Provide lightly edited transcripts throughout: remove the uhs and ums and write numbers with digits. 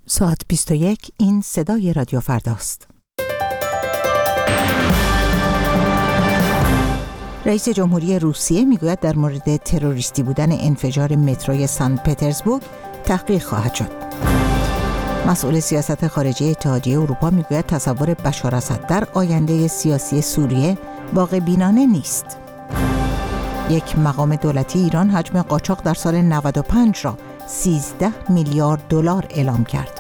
ساعت 21 این صدای رادیو فرداست. رئیس جمهوری روسیه میگوید در مورد تروریستی بودن انفجار متروی سن پترزبورگ تحقیق خواهد شد. مسئول سیاست خارجی اتحادیه اروپا میگوید تصور بشار اسد در آینده سیاسی سوریه واقع بینانه نیست. یک مقام دولتی ایران حجم قاچاق در سال 95 را 13 میلیارد دلار اعلام کرد.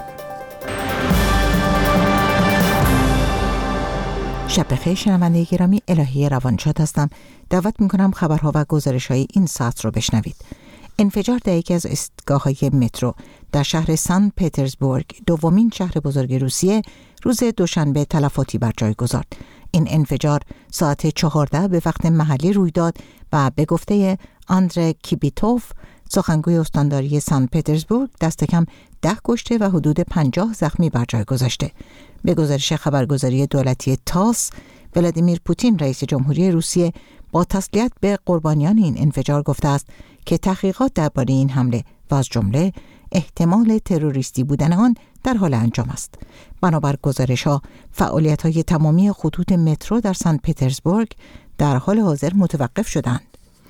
شب بخیر شنونده گرامی، الهی روانشاد هستم. دعوت میکنم خبرها و گزارش‌های این ساعت رو بشنوید. انفجار در یکی از ایستگاه‌های مترو در شهر سن پترزبورگ، دومین شهر بزرگ روسیه، روز دوشنبه تلفاتی بر جای گذارد. این انفجار ساعت 14 به وقت محلی روی داد و به گفته آندره کیبیتوف، سخنگوی استانداری سن پترزبورگ، دست کم 10 کشته و حدود 50 زخمی بر جای گذاشته. به گزارش خبرگزاری دولتی تاس، ولادیمیر پوتین رئیس جمهوری روسیه با تسلیت به قربانیان این انفجار گفته است که تحقیقات درباره این حمله و از جمله احتمال تروریستی بودن آن در حال انجام است. بنابر گزارش‌ها، فعالیت‌های تمامی خطوط مترو در سن پترزبورگ در حال حاضر متوقف شدند.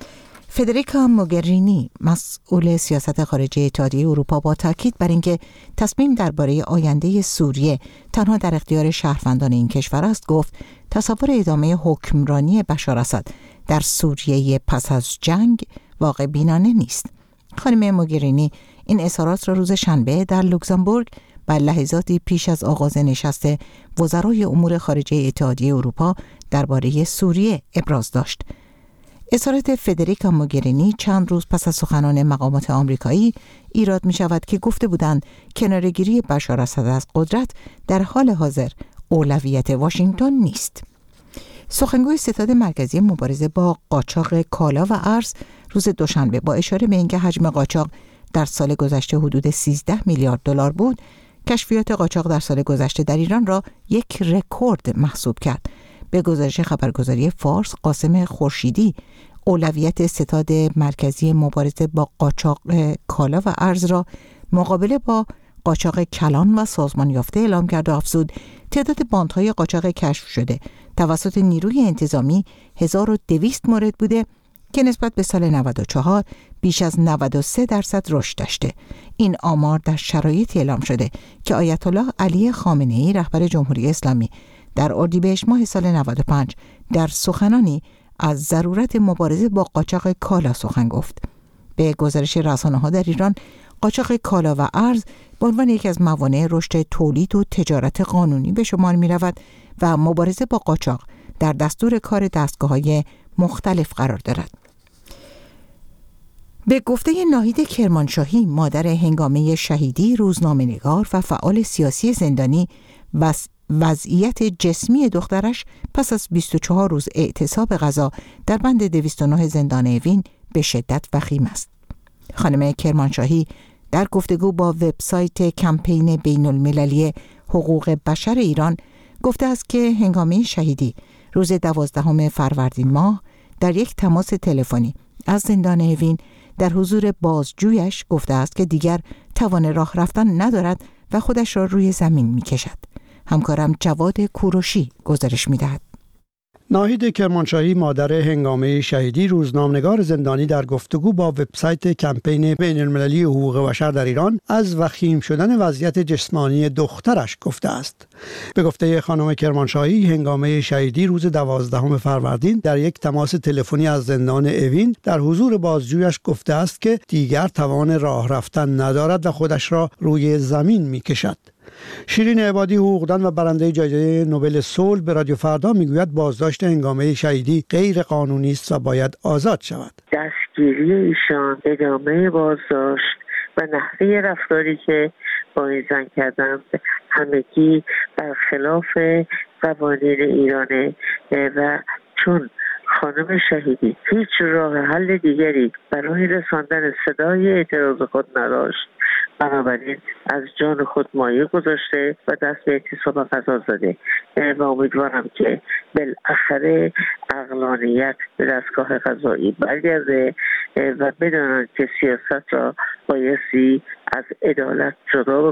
فدریکا موگرینی، مسئول سیاست خارجی اتحادیه اروپا، با تاکید بر اینکه تصمیم درباره آینده سوریه تنها در اختیار شهروندان این کشور است، گفت تصور ادامه حکمرانی بشار اسد در سوریه پس از جنگ واقع بینانه نیست. خانم موگرینی این اظهارات را روز شنبه در لوکزامبورگ و لحظاتی پیش از آغاز نشست وزرای امور خارجه اتحادیه اروپا درباره سوریه ابراز داشت. اظهارات فدریکا موگرینی چند روز پس از سخنان مقامات آمریکایی ایراد می شود که گفته بودند کناره‌گیری بشار اسد از قدرت در حال حاضر اولویت واشنگتن نیست. سخنگوی ستاد مرکزی مبارزه با قاچاق کالا و ارز روز دوشنبه با اشاره به اینکه حجم قاچاق در سال گذشته حدود 13 میلیارد دلار بود، کشفیات قاچاق در سال گذشته در ایران را یک رکورد محسوب کرد. به گزارش خبرگزاری فارس، قاسم خورشیدی، اولویت ستاد مرکزی مبارزه با قاچاق کالا و ارز را مقابله با قاچاق کلان و سازمان یافته اعلام کرد و افزود تعداد باندهای قاچاق کشف شده توسط نیروی انتظامی 1200 مورد بوده که نسبت به سال 94 بیش از 93% رشد داشته. این آمار در شرایطی اعلام شده که آیت الله علی خامنه‌ای، رهبر جمهوری اسلامی، در اردیبهشت ماه سال 95 در سخنانی از ضرورت مبارزه با قاچاق کالا سخن گفت. به گزارش رسانه‌ها در ایران، قاچاق کالا و ارز به عنوان یکی از موانع رشد تولید و تجارت قانونی به شمار می‌رود و مبارزه با قاچاق در دستور کار دستگاه‌های مختلف قرار دارد. به گفته ناهید کرمانشاهی، مادر هنگامه شهیدی، روزنامه‌نگار و فعال سیاسی زندانی، وضعیت جسمی دخترش پس از 24 روز اعتصاب غذا در بند 209 زندان اوین به شدت وخیم است. خانم کرمانشاهی در گفتگو با وبسایت کمپین بین المللی حقوق بشر ایران گفته است که هنگامه شهیدی روز 12 فروردین ماه در یک تماس تلفنی از زندان اوین در حضور بازجویش گفته است که دیگر توان راه رفتن ندارد و خودش را روی زمین می کشد. همکارم جواد کوروشی گزارش می دهد. ناهید کرمانشاهی، مادر هنگامه شهیدی، روزنامه‌نگار زندانی، در گفتگو با وبسایت کمپین بین المللی حقوق بشر در ایران از وخیم شدن وضعیت جسمانی دخترش گفته است. به گفته خانم کرمانشاهی، هنگامه شهیدی روز 12 فروردین در یک تماس تلفنی از زندان اوین در حضور بازجویش گفته است که دیگر توان راه رفتن ندارد و خودش را روی زمین می‌کشد. شیرین عبادی، حقوقدان و برنده جایزه نوبل صلح، به رادیو فردا میگوید بازداشت هنگامه شهیدی غیر قانونی است و باید آزاد شود. دستگیری ایشان، ادامه بازداشت و نحوه رفتاری که با این زن کردند همگی برخلاف قوانین ایرانه و چون خانم شهیدی هیچ راه حل دیگری برای رساندن صدای اعتراض خود نداشت، بنابراین از جان خود مایه گذاشته و دست به اعتصاب غذا زده و امیدوارم که بالاخره عقلانیت به دستگاه قضایی برگرده و بدانند که سیاست را بایستی از عدالت جدا